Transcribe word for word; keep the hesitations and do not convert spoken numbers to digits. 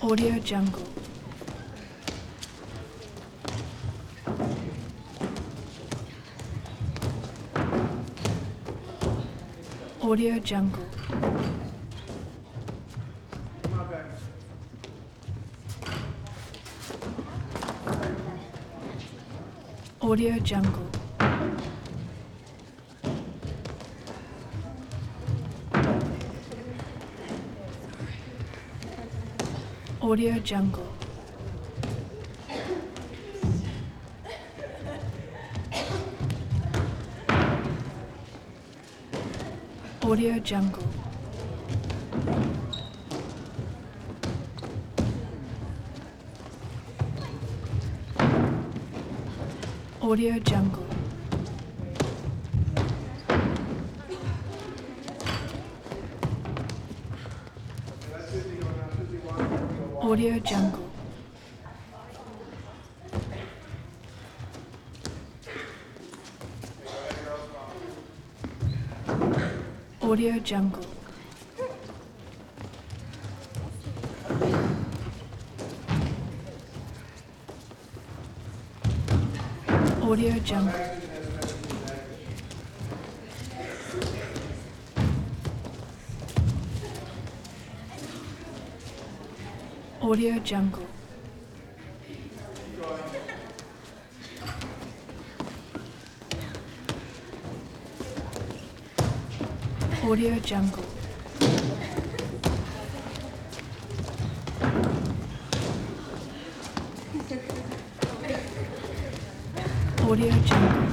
Audio Jungle. Audio Jungle. Audio Jungle. Audio Jungle. Audio Jungle. Audio Jungle. Audio Jungle. Audio Jungle. Audio Jungle. Audio Jungle. Audio Jungle. Audio Jungle.